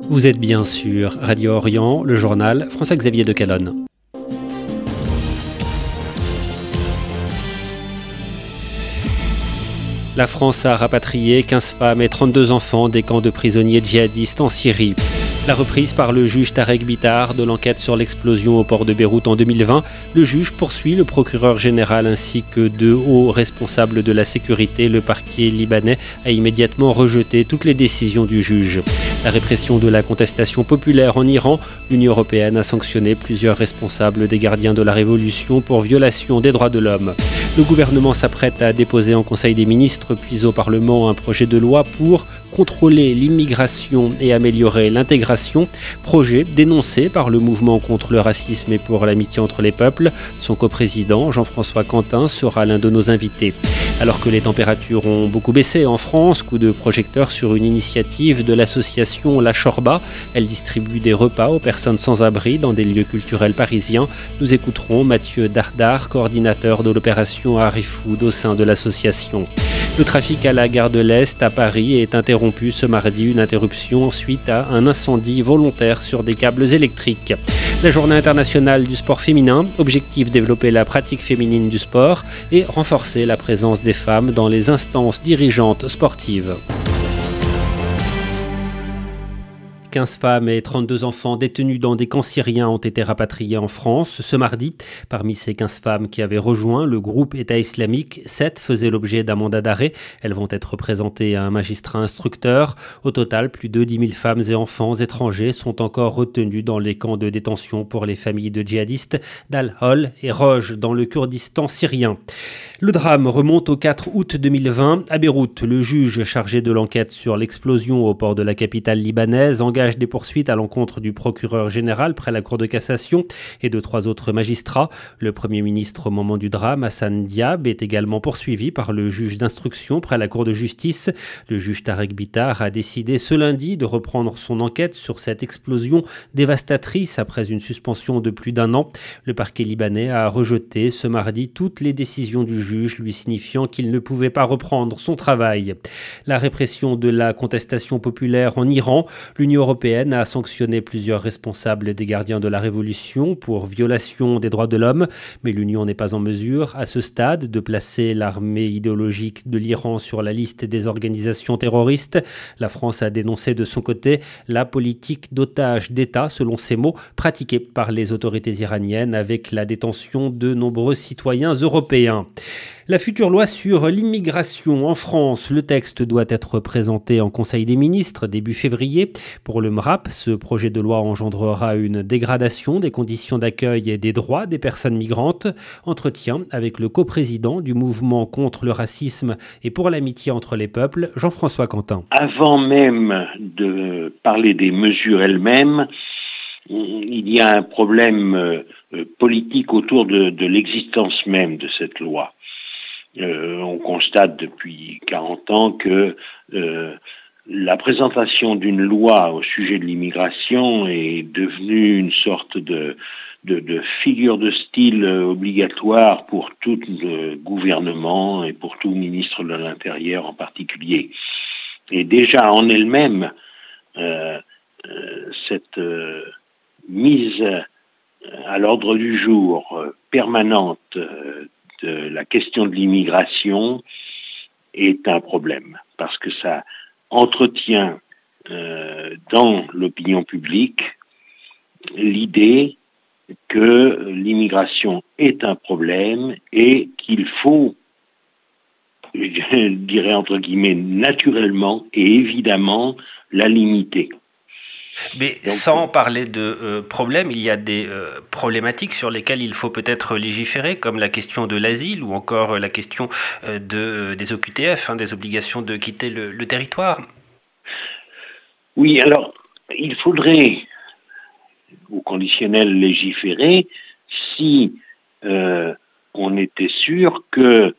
Vous êtes bien sur Radio Orient, le journal François-Xavier de Calonne. La France a rapatrié 15 femmes et 32 enfants des camps de prisonniers djihadistes en Syrie. La reprise par le juge Tarek Bitar de l'enquête sur l'explosion au port de Beyrouth en 2020, le juge poursuit le procureur général ainsi que deux hauts responsables de la sécurité. Le parquet libanais a immédiatement rejeté toutes les décisions du juge. La répression de la contestation populaire en Iran, l'Union européenne a sanctionné plusieurs responsables des gardiens de la révolution pour violation des droits de l'homme. Le gouvernement s'apprête à déposer en Conseil des ministres puis au Parlement un projet de loi pour contrôler l'immigration et améliorer l'intégration, projet dénoncé par le mouvement contre le racisme et pour l'amitié entre les peuples. Son coprésident, Jean-François Quentin, sera l'un de nos invités. Alors que les températures ont beaucoup baissé en France, coup de projecteur sur une initiative de l'association La Chorba. Elle distribue des repas aux personnes sans abri dans des lieux culturels parisiens. Nous écouterons Mathieu Dardar, coordinateur de l'opération Arifood au sein de l'association. Le trafic à la gare de l'Est à Paris est interrompu ce mardi, une interruption suite à un incendie volontaire sur des câbles électriques. La journée internationale du sport féminin, objectif développer la pratique féminine du sport et renforcer la présence des femmes dans les instances dirigeantes sportives. 15 femmes et 32 enfants détenus dans des camps syriens ont été rapatriés en France ce mardi. Parmi ces 15 femmes qui avaient rejoint le groupe État islamique, 7 faisaient l'objet d'un mandat d'arrêt. Elles vont être présentées à un magistrat instructeur. Au total, plus de 10 000 femmes et enfants étrangers sont encore retenus dans les camps de détention pour les familles de djihadistes d'Al-Hol et Roj dans le Kurdistan syrien. Le drame remonte au 4 août 2020. À Beyrouth, le juge chargé de l'enquête sur l'explosion au port de la capitale libanaise engage des poursuites à l'encontre du procureur général près la Cour de cassation et de 3 autres magistrats. Le Premier ministre au moment du drame, Hassan Diab, est également poursuivi par le juge d'instruction près la Cour de justice. Le juge Tarek Bitar a décidé ce lundi de reprendre son enquête sur cette explosion dévastatrice après une suspension de plus d'1 an. Le parquet libanais a rejeté ce mardi toutes les décisions du juge, lui signifiant qu'il ne pouvait pas reprendre son travail. La répression de la contestation populaire en Iran, l'Union européenne a sanctionné plusieurs responsables des gardiens de la révolution pour violation des droits de l'homme, mais l'Union n'est pas en mesure, à ce stade, de placer l'armée idéologique de l'Iran sur la liste des organisations terroristes. La France a dénoncé de son côté la politique d'otage d'État, selon ses mots, pratiquée par les autorités iraniennes avec la détention de nombreux citoyens européens. La future loi sur l'immigration en France, le texte doit être présenté en Conseil des ministres début février. Pour le MRAP, ce projet de loi engendrera une dégradation des conditions d'accueil et des droits des personnes migrantes. Entretien avec le coprésident du mouvement contre le racisme et pour l'amitié entre les peuples, Jean-François Quentin. Avant même de parler des mesures elles-mêmes, il y a un problème politique autour de l'existence même de cette loi. On constate depuis 40 ans que la présentation d'une loi au sujet de l'immigration est devenue une sorte de figure de style obligatoire pour tout gouvernement et pour tout ministre de l'Intérieur en particulier. Et déjà en elle-même, cette mise à l'ordre du jour permanente de la question de l'immigration est un problème, parce que ça entretient dans l'opinion publique l'idée que l'immigration est un problème et qu'il faut, je dirais entre guillemets, naturellement et évidemment la limiter. Mais sans parler de problèmes, il y a des problématiques sur lesquelles il faut peut-être légiférer, comme la question de l'asile ou encore la question des OQTF, des obligations de quitter le territoire. Oui, alors, il faudrait, au conditionnel, légiférer si on était sûr que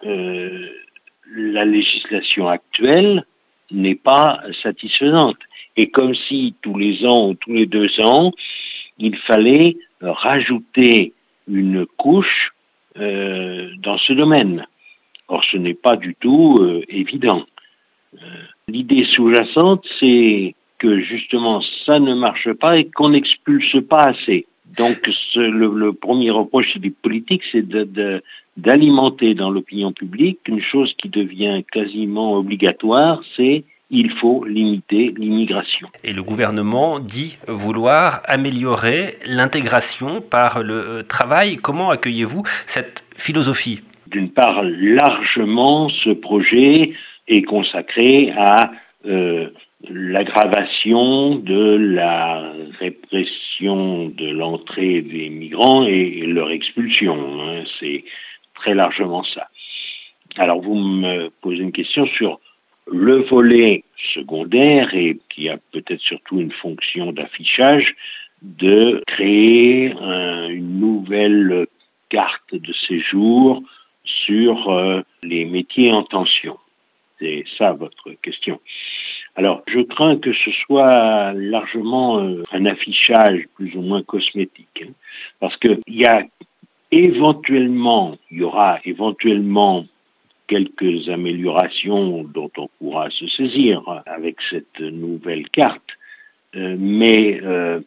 la législation actuelle n'est pas satisfaisante. Et comme si tous les ans ou tous les 2 ans, il fallait rajouter une couche dans ce domaine. Or, ce n'est pas du tout évident. L'idée sous-jacente, c'est que justement ça ne marche pas et qu'on n'expulse pas assez. Donc le premier reproche des politiques, c'est d'alimenter dans l'opinion publique une chose qui devient quasiment obligatoire, c'est il faut limiter l'immigration. Et le gouvernement dit vouloir améliorer l'intégration par le travail. Comment accueillez-vous cette philosophie ? D'une part, largement, ce projet est consacré à l'aggravation de la répression de l'entrée des migrants et leur expulsion. C'est très largement ça. Alors, vous me posez une question sur le volet secondaire et qui a peut-être surtout une fonction d'affichage, de créer une nouvelle carte de séjour sur les métiers en tension. C'est ça votre question. Alors, je crains que ce soit largement un affichage plus ou moins cosmétique, parce que il y aura éventuellement quelques améliorations dont on pourra se saisir avec cette nouvelle carte, mais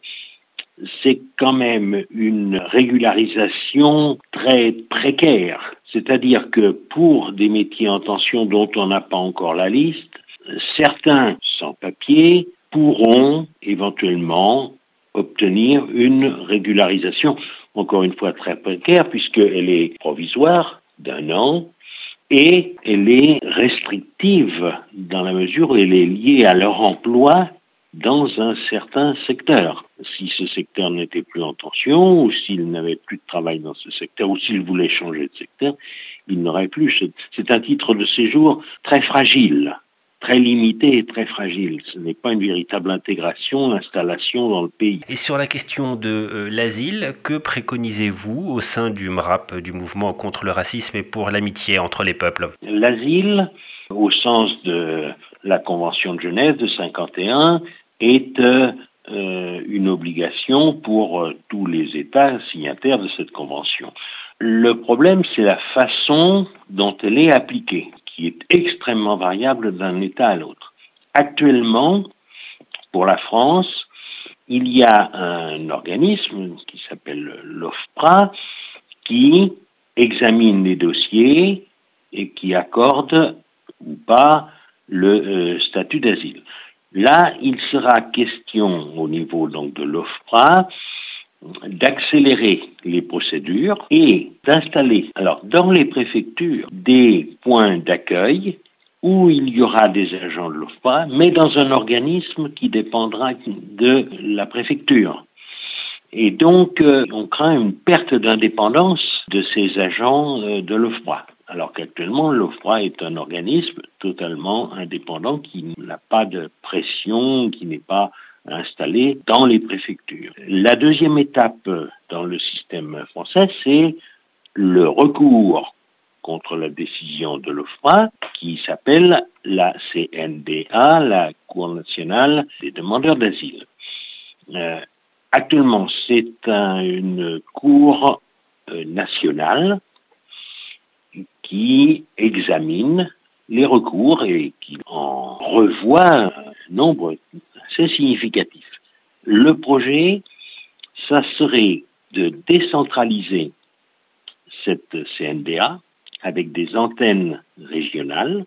c'est quand même une régularisation très précaire. C'est-à-dire que pour des métiers en tension dont on n'a pas encore la liste, certains sans-papiers pourront éventuellement obtenir une régularisation, encore une fois très précaire, puisqu'elle est provisoire d'un an, et elle est restrictive dans la mesure où elle est liée à leur emploi dans un certain secteur. Si ce secteur n'était plus en tension, ou s'il n'avait plus de travail dans ce secteur, ou s'il voulait changer de secteur, il n'aurait plus. C'est un titre de séjour très fragile, très limité et très fragile. Ce n'est pas une véritable intégration, installation dans le pays. Et sur la question de l'asile, que préconisez-vous au sein du MRAP, du mouvement contre le racisme et pour l'amitié entre les peuples ? L'asile, au sens de la Convention de Genève de 1951, est une obligation pour tous les États signataires de cette convention. Le problème, c'est la façon dont elle est appliquée, qui est extrêmement variable d'un État à l'autre. Actuellement, pour la France, il y a un organisme qui s'appelle l'OFPRA qui examine les dossiers et qui accorde ou pas le statut d'asile. Là, il sera question au niveau donc de l'OFPRA d'accélérer les procédures et d'installer dans les préfectures des points d'accueil où il y aura des agents de l'OFPRA, mais dans un organisme qui dépendra de la préfecture. Et donc, on craint une perte d'indépendance de ces agents de l'OFPRA. Alors qu'actuellement, l'OFPRA est un organisme totalement indépendant qui n'a pas de pression, qui n'est pas installé dans les préfectures. La deuxième étape dans le système français, c'est le recours contre la décision de l'OFPRA qui s'appelle la CNDA, la Cour nationale des demandeurs d'asile. Actuellement, c'est une cour nationale qui examine les recours et qui en revoit un nombre assez significatif. Le projet, ça serait de décentraliser cette CNDA avec des antennes régionales,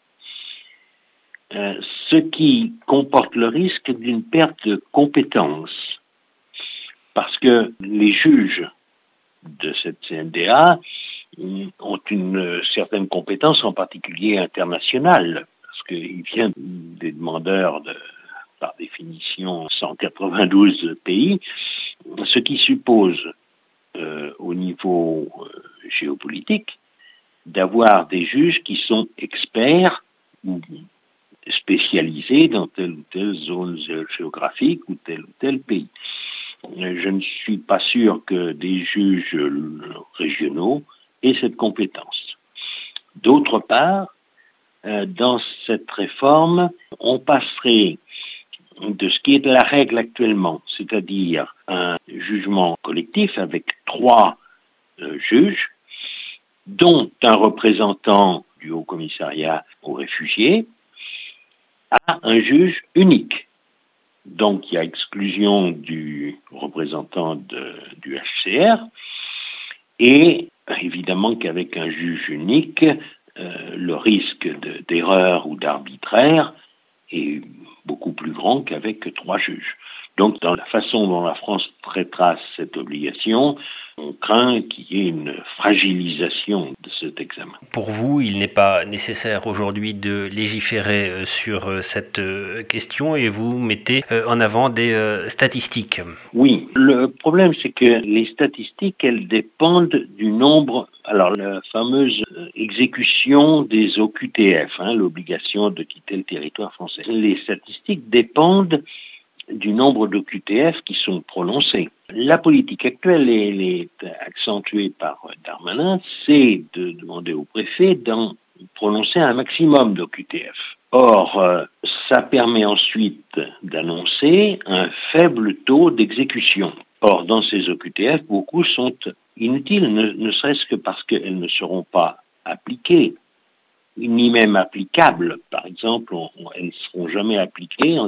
ce qui comporte le risque d'une perte de compétences, parce que les juges de cette CNDA ont une certaine compétence, en particulier internationale, parce qu'il vient des demandeurs de, par définition, 192 pays, ce qui suppose, au niveau géopolitique, d'avoir des juges qui sont experts ou spécialisés dans telle ou telle zone géographique ou tel pays. Je ne suis pas sûr que des juges régionaux aient cette compétence. D'autre part, dans cette réforme, on passerait de ce qui est de la règle actuellement, c'est-à-dire un jugement collectif avec 3 juges, dont un représentant du Haut-Commissariat aux réfugiés, à un juge unique. Donc il y a exclusion du représentant du HCR et évidemment qu'avec un juge unique, le risque d'erreur ou d'arbitraire est beaucoup plus grand qu'avec 3 juges. Donc, dans la façon dont la France traitera cette obligation, on craint qu'il y ait une fragilisation de cet examen. Pour vous, il n'est pas nécessaire aujourd'hui de légiférer sur cette question et vous mettez en avant des statistiques. Oui, le problème c'est que les statistiques, elles dépendent du nombre, alors la fameuse exécution des OQTF, l'obligation de quitter le territoire français. Les statistiques dépendent du nombre d'OQTF qui sont prononcés. La politique actuelle, elle est accentuée par Darmanin, c'est de demander au préfet d'en prononcer un maximum d'OQTF. Or, ça permet ensuite d'annoncer un faible taux d'exécution. Or, dans ces OQTF, beaucoup sont inutiles, ne serait-ce que parce qu'elles ne seront pas appliquées, ni même applicables. Par exemple, elles ne seront jamais appliquées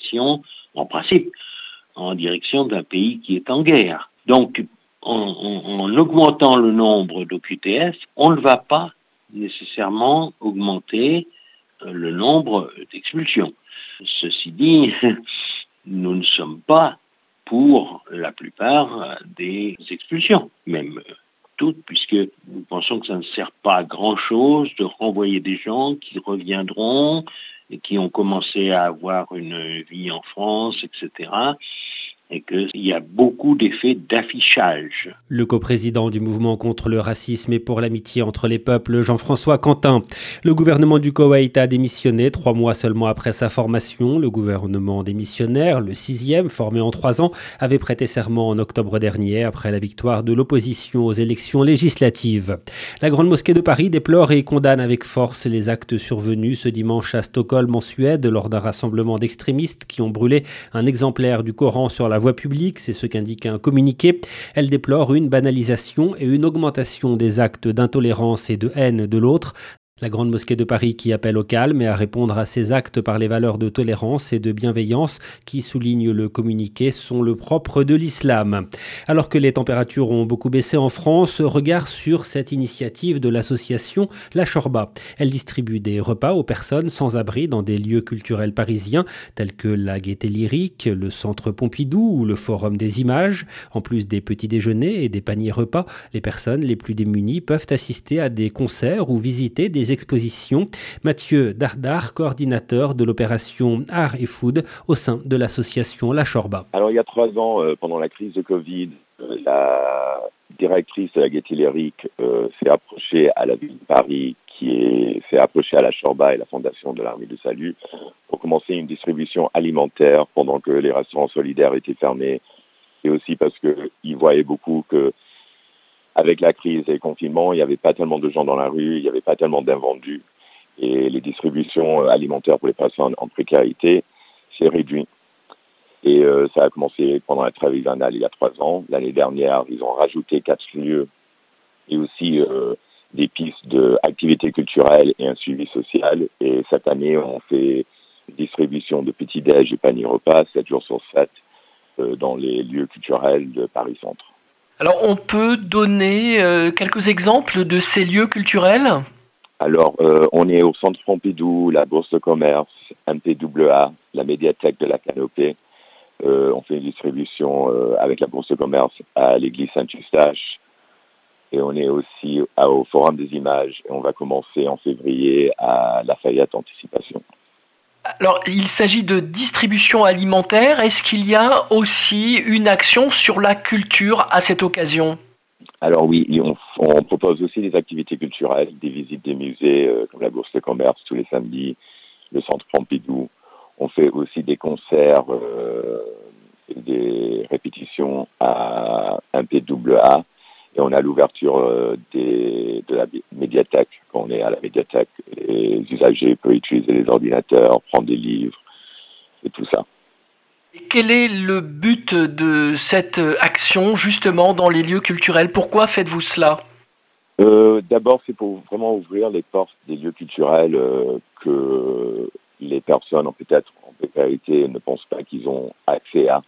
en principe, en direction d'un pays qui est en guerre. Donc, en augmentant le nombre d'OQTF, on ne va pas nécessairement augmenter le nombre d'expulsions. Ceci dit, nous ne sommes pas pour la plupart des expulsions, même toutes, puisque nous pensons que ça ne sert pas à grand-chose de renvoyer des gens qui reviendront et qui ont commencé à avoir une vie en France, etc., et qu'il y a beaucoup d'effets d'affichage. Le coprésident du mouvement contre le racisme et pour l'amitié entre les peuples, Jean-François Quentin. Le gouvernement du Koweït a démissionné 3 mois seulement après sa formation. Le gouvernement démissionnaire, le 6e, formé en 3 ans, avait prêté serment en octobre dernier après la victoire de l'opposition aux élections législatives. La Grande Mosquée de Paris déplore et condamne avec force les actes survenus ce dimanche à Stockholm en Suède lors d'un rassemblement d'extrémistes qui ont brûlé un exemplaire du Coran sur la voie publique, c'est ce qu'indique un communiqué. Elle déplore une banalisation et une augmentation des actes d'intolérance et de haine de l'autre. La Grande Mosquée de Paris qui appelle au calme et à répondre à ces actes par les valeurs de tolérance et de bienveillance qui, souligne le communiqué, sont le propre de l'islam. Alors que les températures ont beaucoup baissé en France, regard sur cette initiative de l'association La Chorba. Elle distribue des repas aux personnes sans abri dans des lieux culturels parisiens tels que la Gaîté Lyrique, le Centre Pompidou ou le Forum des Images. En plus des petits déjeuners et des paniers repas, les personnes les plus démunies peuvent assister à des concerts ou visiter des expositions. Mathieu Dardar, coordinateur de l'opération Art et Food au sein de l'association La Chorba. Alors il y a 3 ans, pendant la crise de Covid, la directrice de la Gaîté Lyrique s'est approchée à la ville de Paris, s'est approchée à La Chorba et la Fondation de l'Armée du Salut pour commencer une distribution alimentaire pendant que les restaurants solidaires étaient fermés et aussi parce qu'ils voyaient beaucoup que avec la crise et le confinement, il n'y avait pas tellement de gens dans la rue, il n'y avait pas tellement d'invendus. Et les distributions alimentaires pour les personnes en précarité s'est réduit. Et ça a commencé pendant la trêve hivernale il y a 3 ans. L'année dernière, ils ont rajouté 4 lieux et aussi des pistes d'activités culturelles et un suivi social. Et cette année, on fait une distribution de petits-déj et paniers repas 7 jours sur 7 dans les lieux culturels de Paris-Centre. Alors, on peut donner quelques exemples de ces lieux culturels ? Alors, on est au Centre Pompidou, la Bourse de Commerce, MPAA, la médiathèque de la Canopée. On fait une distribution avec la Bourse de Commerce à l'église Saint-Eustache. Et on est aussi au Forum des Images. Et on va commencer en février à Lafayette Anticipation. Alors, il s'agit de distribution alimentaire. Est-ce qu'il y a aussi une action sur la culture à cette occasion ? Alors oui, on propose aussi des activités culturelles, des visites des musées comme la Bourse de Commerce tous les samedis, le Centre Pompidou. On fait aussi des concerts et des répétitions à MPAA. Et on a l'ouverture de la médiathèque. Quand on est à la médiathèque, les usagers peuvent utiliser les ordinateurs, prendre des livres et tout ça. Et quel est le but de cette action, justement, dans les lieux culturels ? Pourquoi faites-vous cela ? D'abord, c'est pour vraiment ouvrir les portes des lieux culturels que les personnes peut-être en précarité ne pensent pas qu'ils ont accès à.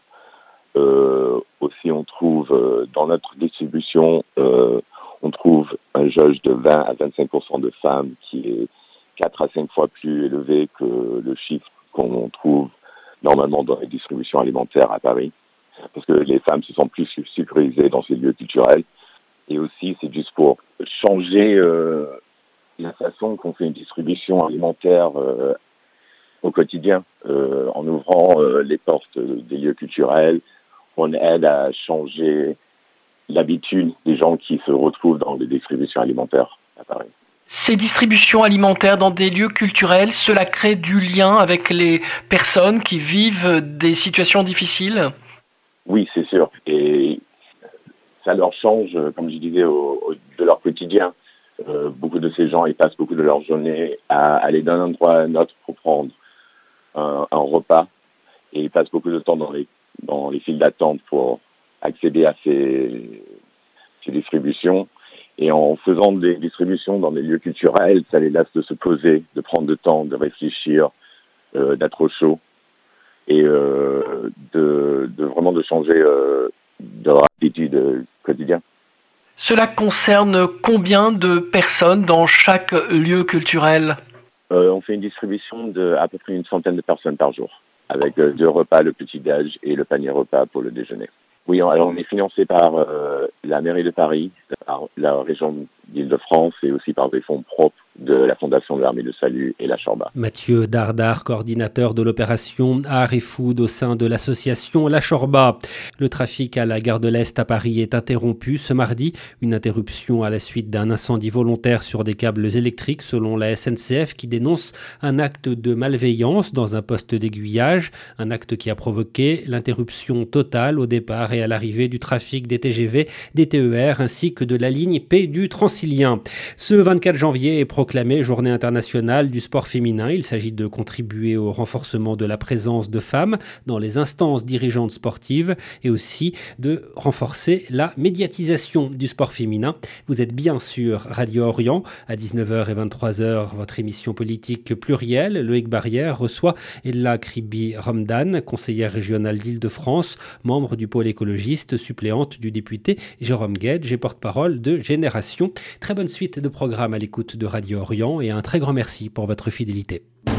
Aussi, on trouve dans notre distribution, on trouve un jauge de 20 à 25% de femmes qui est 4 à 5 fois plus élevé que le chiffre qu'on trouve normalement dans les distributions alimentaires à Paris. Parce que les femmes se sentent plus sécurisées dans ces lieux culturels. Et aussi, c'est juste pour changer la façon qu'on fait une distribution alimentaire au quotidien. En ouvrant les portes des lieux culturels, on aide à changer l'habitude des gens qui se retrouvent dans les distributions alimentaires à Paris. Ces distributions alimentaires dans des lieux culturels, cela crée du lien avec les personnes qui vivent des situations difficiles ? Oui, c'est sûr. Et ça leur change, comme je disais, de leur quotidien. Beaucoup de ces gens, ils passent beaucoup de leur journée à aller d'un endroit à un autre pour prendre un repas. Et ils passent beaucoup de temps dans les files d'attente pour accéder à ces distributions. Et en faisant des distributions dans des lieux culturels, ça les laisse de se poser, de prendre le temps, de réfléchir, d'être au chaud et de vraiment de changer de leur attitude quotidienne. Cela concerne combien de personnes dans chaque lieu culturel ? On fait une distribution de à peu près une centaine de personnes par jour, avec 2 repas, le petit-déj et le panier repas pour le déjeuner. Oui, alors on est financé par la mairie de Paris, par la région d'Île-de-France et aussi par des fonds propres de la Fondation de l'Armée de Salut et la Chorba. Mathieu Dardar, coordinateur de l'opération Art et Food au sein de l'association La Chorba. Le trafic à la gare de l'Est à Paris est interrompu ce mardi. Une interruption à la suite d'un incendie volontaire sur des câbles électriques selon la SNCF qui dénonce un acte de malveillance dans un poste d'aiguillage. Un acte qui a provoqué l'interruption totale au départ et à l'arrivée du trafic des TGV, des TER ainsi que de la ligne P du Transilien. Ce 24 janvier est proclamée Journée internationale du sport féminin. Il s'agit de contribuer au renforcement de la présence de femmes dans les instances dirigeantes sportives et aussi de renforcer la médiatisation du sport féminin. Vous êtes bien sur Radio Orient. À 19h et 23h, votre émission politique plurielle. Loïc Barrière reçoit Ella Kribi-Ramdan, conseillère régionale d'Île-de-France, membre du pôle écologiste, suppléante du député Jérôme Guedj et porte-parole de Génération. Très bonne suite de programme à l'écoute de Radio Orient et un très grand merci pour votre fidélité.